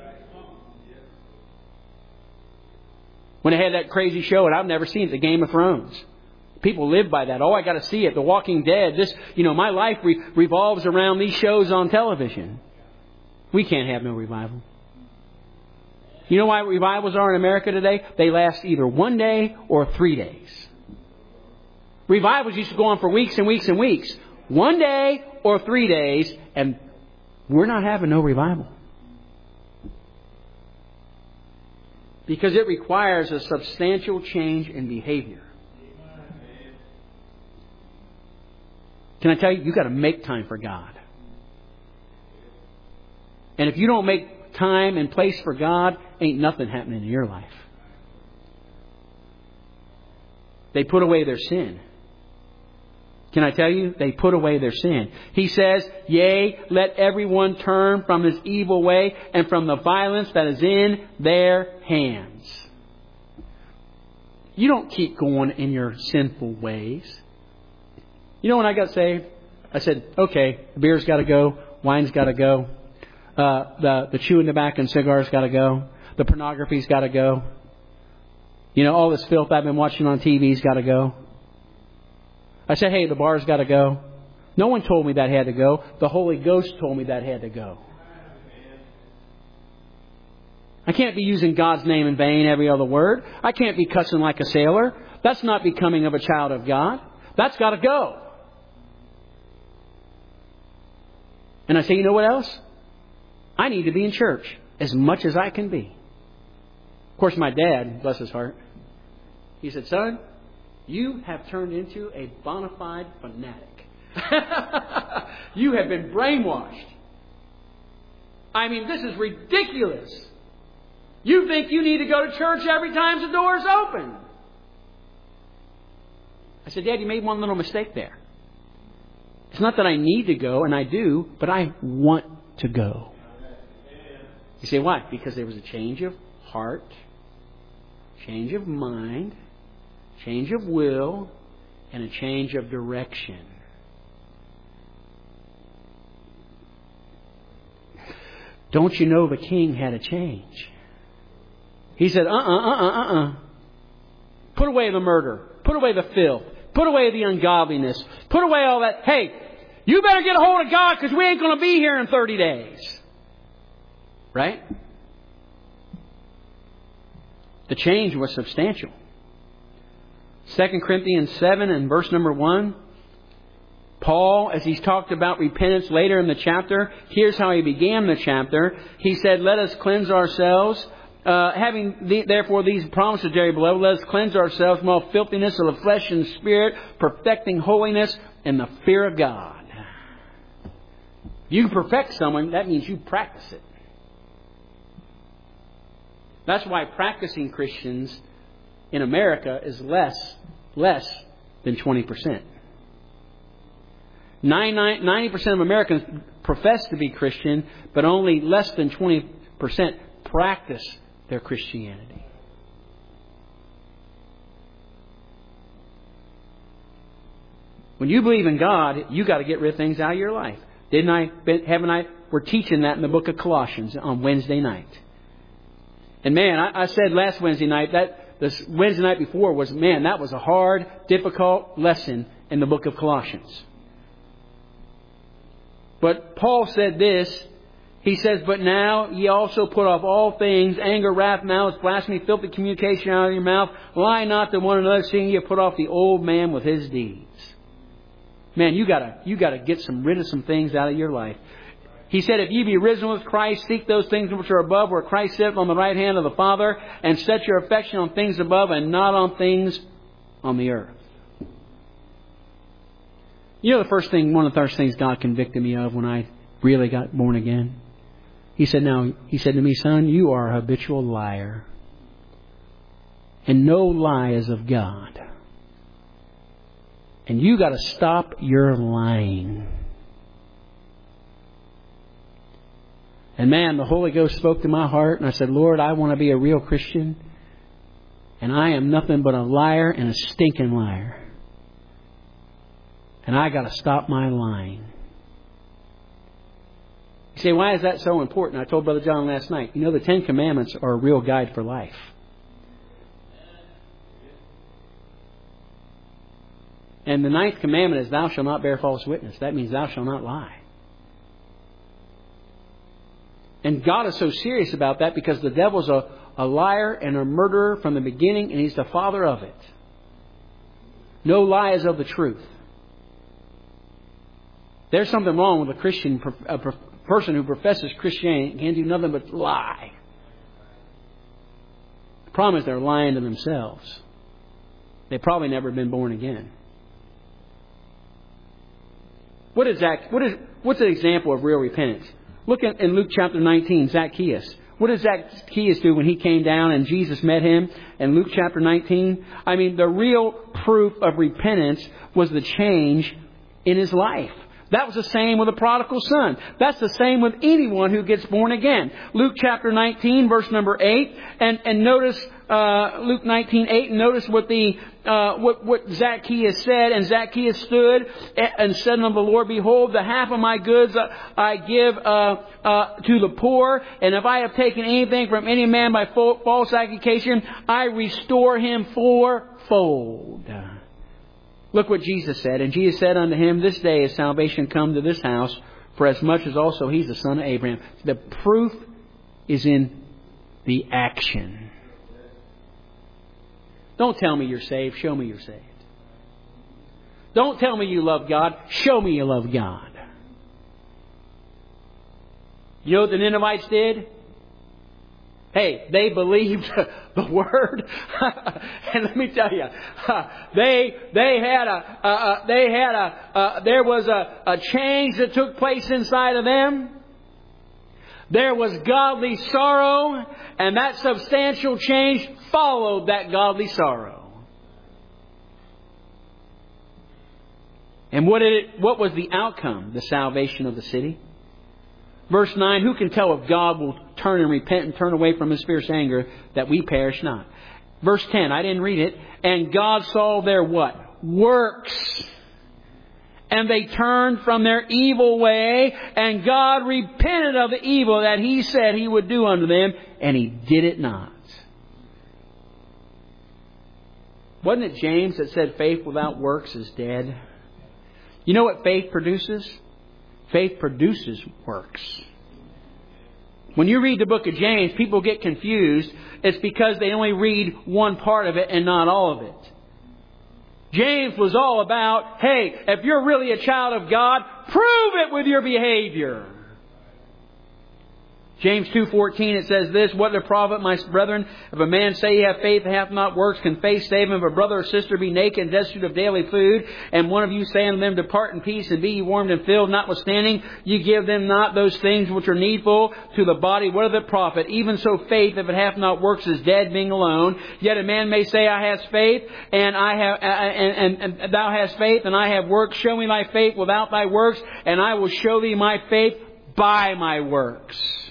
When they had that crazy show, and I've never seen it, the Game of Thrones. People live by that. Oh, I got to see it. The Walking Dead. This, you know, my life re- revolves around these shows on television. We can't have no revival. You know why revivals are in America today? They last either one day or three days. Revivals used to go on for weeks and weeks and weeks. One day or three days, and we're not having no revival. Because it requires a substantial change in behavior. Can I tell you, you've got to make time for God. And if you don't make time and place for God, ain't nothing happening in your life. They put away their sin. Can I tell you? They put away their sin. He says, yea, let everyone turn from his evil way and from the violence that is in their hands. You don't keep going in your sinful ways. You know, when I got saved, I said, okay, the beer's got to go, wine's got to go, uh, the, the chewing tobacco and cigars got to go, the pornography's got to go. You know, all this filth I've been watching on T V's got to go. I said, hey, the bar's got to go. No one told me that had to go. The Holy Ghost told me that had to go. I can't be using God's name in vain every other word. I can't be cussing like a sailor. That's not becoming of a child of God. That's got to go. And I say, you know what else? I need to be in church as much as I can be. Of course, my dad, bless his heart, he said, son, you have turned into a bona fide fanatic. You have been brainwashed. I mean, this is ridiculous. You think you need to go to church every time the door is open. I said, Dad, you made one little mistake there. It's not that I need to go, and I do, but I want to go. You say, why? Because there was a change of heart, change of mind, change of will, and a change of direction. Don't you know the king had a change? He said, uh-uh, uh-uh, uh-uh. Put away the murder. Put away the filth. Put away the ungodliness. Put away all that. Hey, you better get a hold of God because we ain't going to be here in thirty days. Right? The change was substantial. Second Corinthians seven and verse number one. Paul, as he's talked about repentance later in the chapter, here's how he began the chapter. He said, let us cleanse ourselves. Uh, having the, therefore these promises, dear beloved, let us cleanse ourselves from all filthiness of the flesh and spirit, perfecting holiness in the fear of God. You perfect someone, that means you practice it. That's why practicing Christians in America is less, less than twenty percent. ninety percent of Americans profess to be Christian, but only less than twenty percent practice their Christianity. When you believe in God, you got to get rid of things out of your life. Didn't I? Haven't I? We're teaching that in the book of Colossians on Wednesday night. And man, I, I said last Wednesday night that this Wednesday night before was, man, that was a hard, difficult lesson in the book of Colossians. But Paul said this. He says, but now ye also put off all things, anger, wrath, malice, blasphemy, filthy communication out of your mouth. Lie not to one another, seeing ye put off the old man with his deeds. Man, you gotta, you gotta get some, rid of some things out of your life. He said, if ye be risen with Christ, seek those things which are above, where Christ sitteth on the right hand of the Father, and set your affection on things above and not on things on the earth. You know the first thing, one of the first things God convicted me of when I really got born again? He said, now, he said to me, son, you are a habitual liar. And no lie is of God. And you got to stop your lying. And man, the Holy Ghost spoke to my heart, and I said, Lord, I want to be a real Christian. And I am nothing but a liar and a stinking liar. And I got to stop my lying. You say, why is that so important? I told Brother John last night, you know, the Ten Commandments are a real guide for life. And the ninth commandment is, thou shalt not bear false witness. That means thou shalt not lie. And God is so serious about that because the devil's a, a liar and a murderer from the beginning, and he's the father of it. No lie is of the truth. There's something wrong with a Christian, a person who professes Christianity and can't do nothing but lie. The problem is they're lying to themselves. They've probably never been born again. What is that? What is what's an example of real repentance? Look at in Luke chapter nineteen, Zacchaeus. What did Zacchaeus do when he came down and Jesus met him in Luke chapter nineteen? I mean, the real proof of repentance was the change in his life. That was the same with the prodigal son. That's the same with anyone who gets born again. Luke chapter nineteen, verse number eight. And, and notice uh, Luke nineteen, eight. And notice what the uh, what, what Zacchaeus said. And Zacchaeus stood and said unto the Lord, behold, the half of my goods I give uh, uh, to the poor. And if I have taken anything from any man by false accusation, I restore him fourfold. Look what Jesus said. And Jesus said unto him, this day is salvation come to this house, for as much as also he's the son of Abraham. The proof is in the action. Don't tell me you're saved. Show me you're saved. Don't tell me you love God. Show me you love God. You know what the Ninevites did? Hey, they believed the word, and let me tell you, they they had a uh, uh, they had a uh, there was a, a change that took place inside of them. There was godly sorrow, and that substantial change followed that godly sorrow. And what did it? What was the outcome? The salvation of the city. Verse nine, who can tell if God will turn and repent and turn away from His fierce anger that we perish not? Verse ten, I didn't read it. And God saw their what? Works. And they turned from their evil way, and God repented of the evil that He said He would do unto them, and He did it not. Wasn't it James that said faith without works is dead? You know what faith produces? Faith produces works. When you read the book of James, people get confused. It's because they only read one part of it and not all of it. James was all about, hey, if you're really a child of God, prove it with your behavior. James two fourteen, it says this, what doth it profit, my brethren, if a man say he have faith and hath not works, can faith save him? If a brother or sister be naked and destitute of daily food, and one of you say unto them, depart in peace, and be ye warmed and filled, notwithstanding, ye give them not those things which are needful to the body, what doth it profit? Even so faith, if it hath not works, is dead, being alone. Yet a man may say, I have faith, and I have, and, and, and thou hast faith, and I have works. Show me thy faith without thy works, and I will show thee my faith by my works.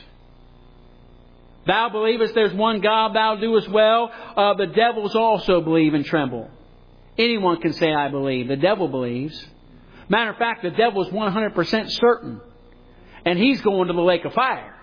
Thou believest there's one God, thou doest well. Uh, the devils also believe and tremble. Anyone can say, I believe. The devil believes. Matter of fact, the devil is one hundred percent certain. And he's going to the lake of fire.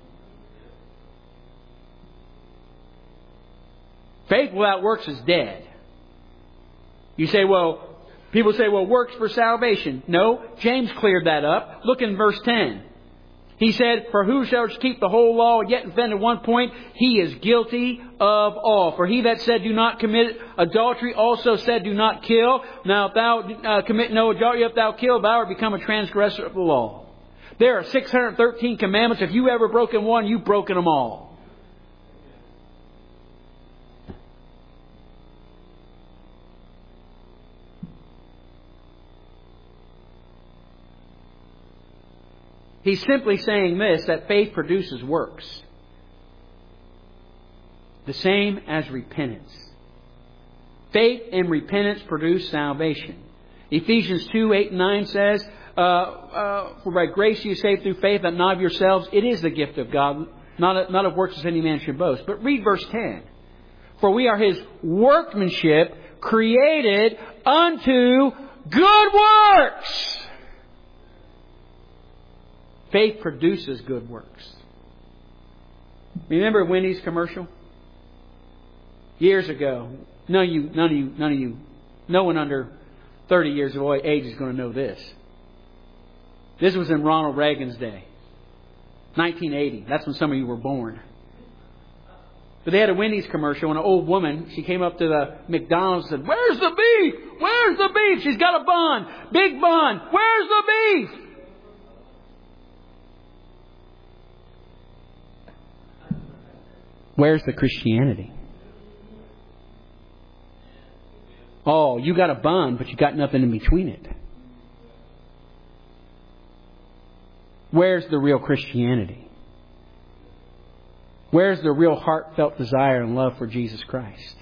Faith without works is dead. You say, well, people say, well, works for salvation. No, James cleared that up. Look in verse ten. He said, for who shall keep the whole law, yet offend at one point, he is guilty of all. For he that said, do not commit adultery, also said, do not kill. Now, if thou uh, commit no adultery, if thou kill, thou art become a transgressor of the law. There are six hundred thirteen commandments. If you ever broken one, you've broken them all. He's simply saying this, that faith produces works. The same as repentance. Faith and repentance produce salvation. Ephesians two, eight and nine says, uh, uh, For by grace you are saved through faith, that not of yourselves. It is the gift of God, not, not of works as any man should boast. But read verse ten. For we are His workmanship, created unto good works. Faith produces good works. Remember Wendy's commercial? Years ago. None of you, none of you, none of you, no one under thirty years of age is going to know this. This was in Ronald Reagan's day. nineteen eighty. That's when some of you were born. But they had a Wendy's commercial, and an old woman, she came up to the McDonald's and said, "Where's the beef? Where's the beef?" She's got a bun. Big bun. Where's the beef? Where's the Christianity? Oh, you got a bun, but you got nothing in between it. Where's the real Christianity? Where's the real heartfelt desire and love for Jesus Christ?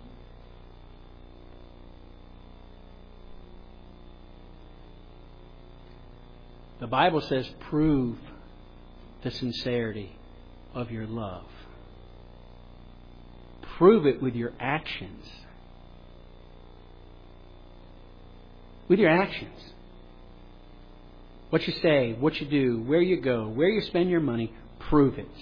The Bible says, prove the sincerity of your love. Prove it with your actions. With your actions. What you say, what you do, where you go, where you spend your money, prove it.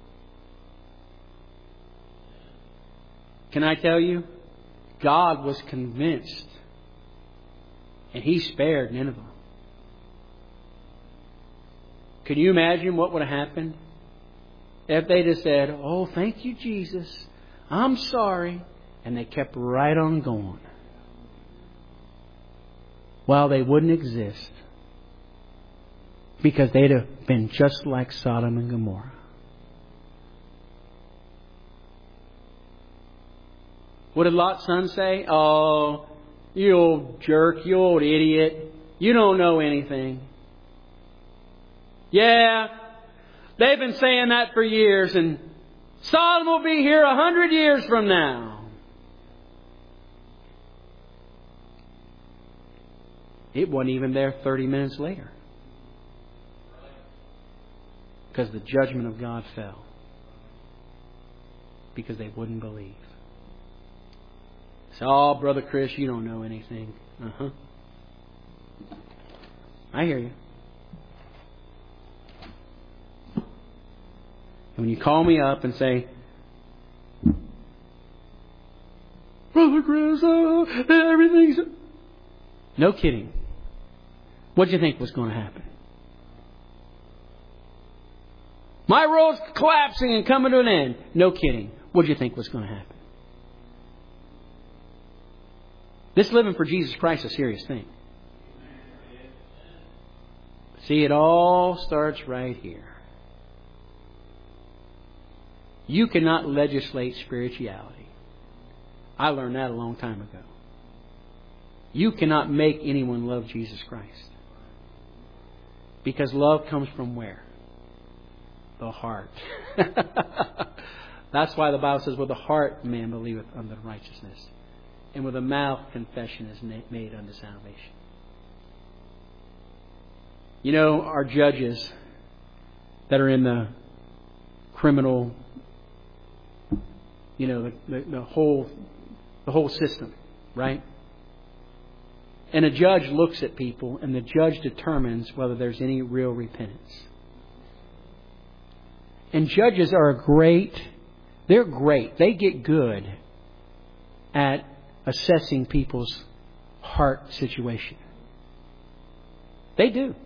Can I tell you? God was convinced, and He spared Nineveh. Can you imagine what would have happened if they just said, "Oh, thank you, Jesus. I'm sorry," and they kept right on going? Well, they wouldn't exist, because they'd have been just like Sodom and Gomorrah. What did Lot's son say? "Oh, you old jerk, you old idiot. You don't know anything." Yeah, they've been saying that for years, and Sodom will be here a hundred years from now. It wasn't even there thirty minutes later, because the judgment of God fell, because they wouldn't believe. So, "Oh, Brother Chris, you don't know anything." Uh-huh. I hear you. When you call me up and say, "Brother Chris, oh, everything's..." No kidding. What do you think was going to happen? My world's collapsing and coming to an end. No kidding. What do you think was going to happen? This living for Jesus Christ is a serious thing. See, it all starts right here. You cannot legislate spirituality. I learned that a long time ago. You cannot make anyone love Jesus Christ. Because love comes from where? The heart. That's why the Bible says, "With the heart man believeth unto righteousness, and with the mouth confession is made unto salvation." You know, our judges that are in the criminal, you know, the, the, the whole the whole system, right? And a judge looks at people, and the judge determines whether there's any real repentance. And judges are great. They're great. They get good at assessing people's heart situation. They do.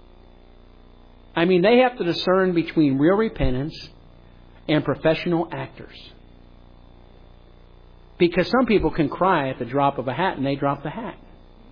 I mean, they have to discern between real repentance and professional actors. Because some people can cry at the drop of a hat, and they drop the hat.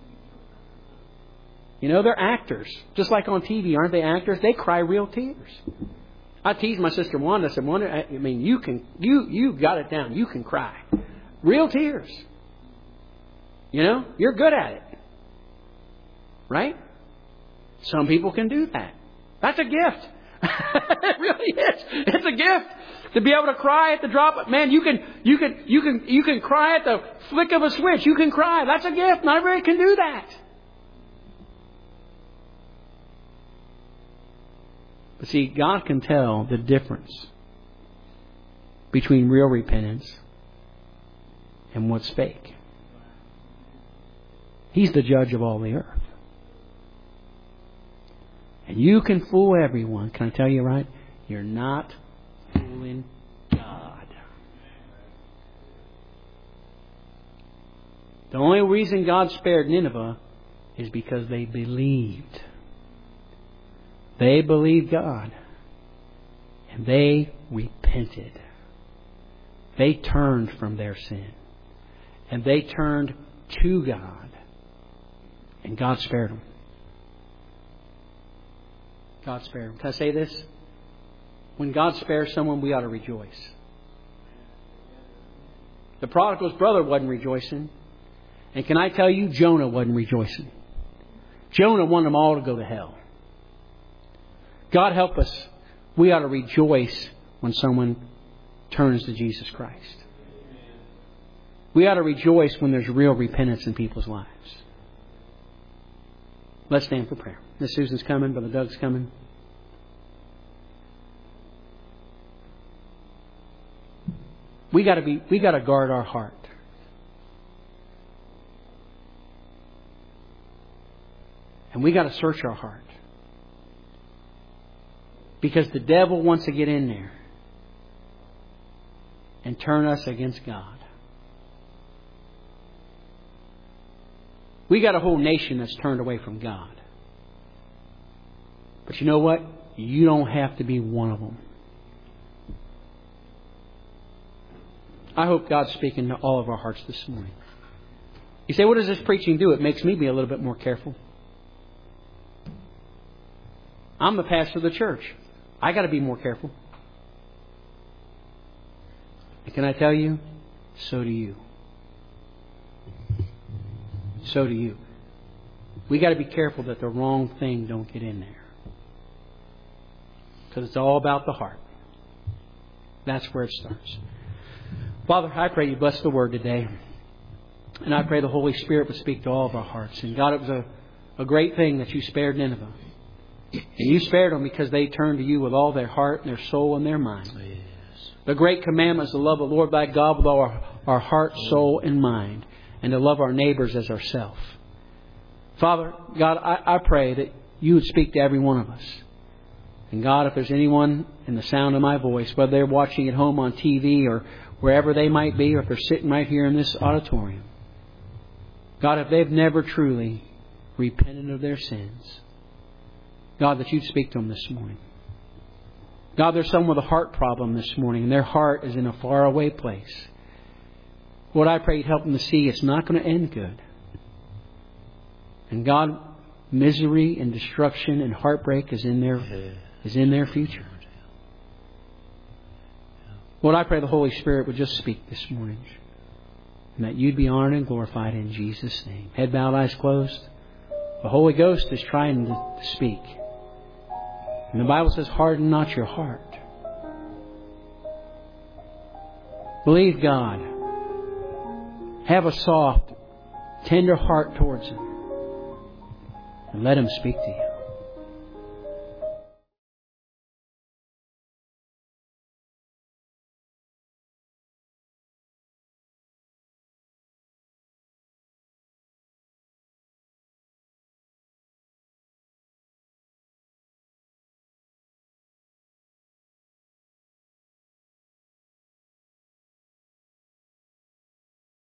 You know, they're actors. Just like on T V, aren't they actors? They cry real tears. I teased my sister Wanda. I said, "Wanda, I mean, you can, you, you got it down. You can cry. Real tears. You know, you're good at it. Right? Some people can do that. That's a gift. It really is. It's a gift to be able to cry at the drop of, man, you can, you can, you can, you can cry at the flick of a switch. You can cry. That's a gift. Not everybody can do that. But see, God can tell the difference between real repentance and what's fake. He's the judge of all the earth. And you can fool everyone. Can I tell you right? You're not fooling God. The only reason God spared Nineveh is because they believed. They believed God. And they repented. They turned from their sin. And they turned to God. And God spared them. God spared them. Can I say this? When God spares someone, we ought to rejoice. The prodigal's brother wasn't rejoicing. And can I tell you, Jonah wasn't rejoicing. Jonah wanted them all to go to hell. God help us. We ought to rejoice when someone turns to Jesus Christ. We ought to rejoice when there's real repentance in people's lives. Let's stand for prayer. Miss Susan's coming. Brother Doug's coming. We got to be. We got to guard our heart. And we got to search our heart. Because the devil wants to get in there and turn us against God. We got a whole nation that's turned away from God. But you know what? You don't have to be one of them. I hope God's speaking to all of our hearts this morning. You say, what does this preaching do? It makes me be a little bit more careful. I'm the pastor of the church. I got to be more careful. And can I tell you? So do you. So do you. We got to be careful that the wrong thing don't get in there. Because it's all about the heart. That's where it starts. Father, I pray you bless the word today. And I pray the Holy Spirit would speak to all of our hearts. And God, it was a, a great thing that you spared Nineveh. And you spared them because they turned to you with all their heart and their soul and their mind. Yes. The great commandment is to love the Lord thy God with all our, our heart, soul, and mind. And to love our neighbors as ourselves. Father, God, I, I pray that you would speak to every one of us. And God, if there's anyone in the sound of my voice, whether they're watching at home on T V or wherever they might be, or if they're sitting right here in this auditorium, God, if they've never truly repented of their sins, God, that you'd speak to them this morning. God, there's someone with a heart problem this morning, and their heart is in a faraway place. Lord, I pray you'd help them to see it's not going to end good. And God, misery and destruction and heartbreak is in their is in their future. Lord, I pray the Holy Spirit would just speak this morning. And that you'd be honored and glorified in Jesus' name. Head bowed, eyes closed. The Holy Ghost is trying to speak. And the Bible says, harden not your heart. Believe God. Have a soft, tender heart towards Him. And let Him speak to you.